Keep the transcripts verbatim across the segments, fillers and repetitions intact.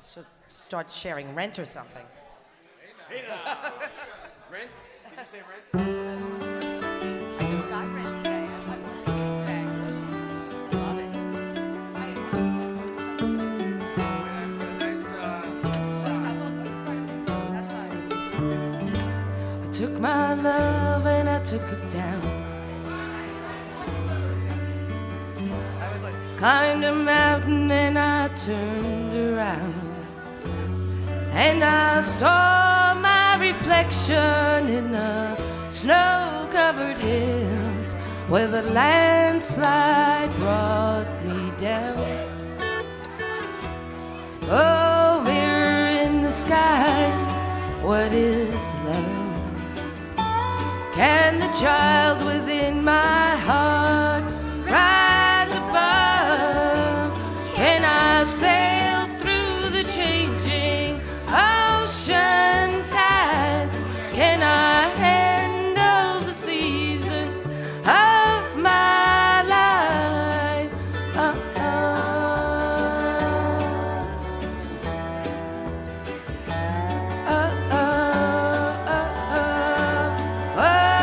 should start sharing rent or something. Hey now. Rent? Did you say rent? I just got rent today. I I'm working today. Love it. I Nice, uh, That's fine. Took my love and I took it down. I was like, Climbed a mountain and I turned around. And I saw my reflection in the snow-covered hills where the landslide brought me down. Oh, mirror in the sky, what is love? Can the child within my heart rise above? Can I sail through the changing ocean tides? Can I handle the seasons of my life? Uh, uh, uh, uh, uh,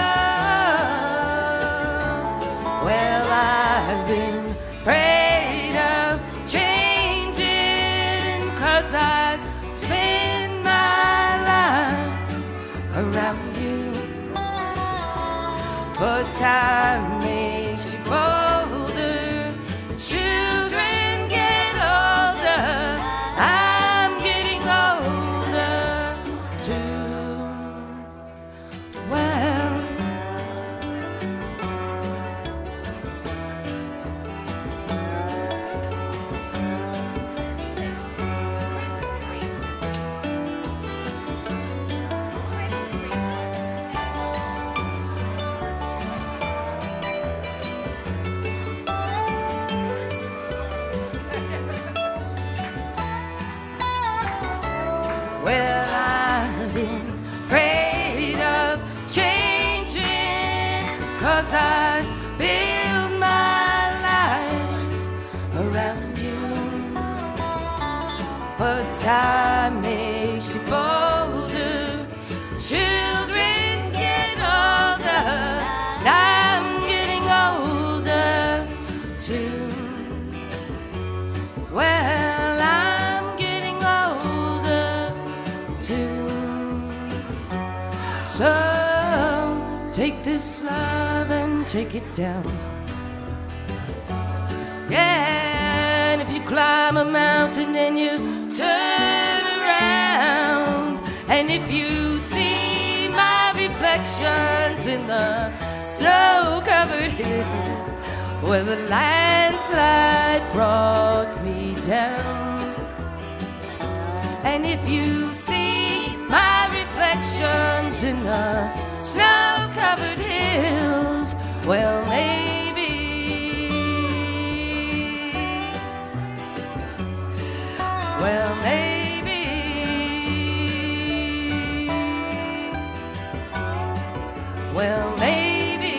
uh. Well, I've been afraid of changing, 'cause I've spent my life around you. But time makes you bolder, children get older, I'm getting older too. Well, Well, I've been afraid of changing, 'cause I built my life around you. But time makes you bolder, children get older, and I'm getting older too. Well, I'm getting older too. So take this love and take it down. Yeah, and if you climb a mountain, then you turn around. And if you see my reflections in the snow-covered hills where the landslide brought me down, and if you see my reflections in the snow-covered hills, well, maybe, well, maybe, well, maybe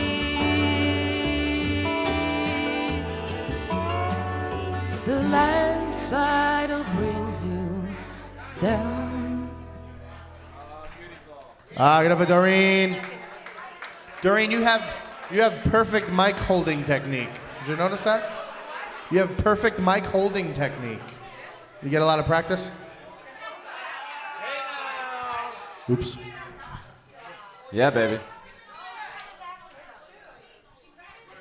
the landslide will bring you down. Ah, good for Doreen. Doreen, you have you have perfect mic holding technique. Did you notice that? You have perfect mic holding technique. You get a lot of practice? Oops. Yeah, baby.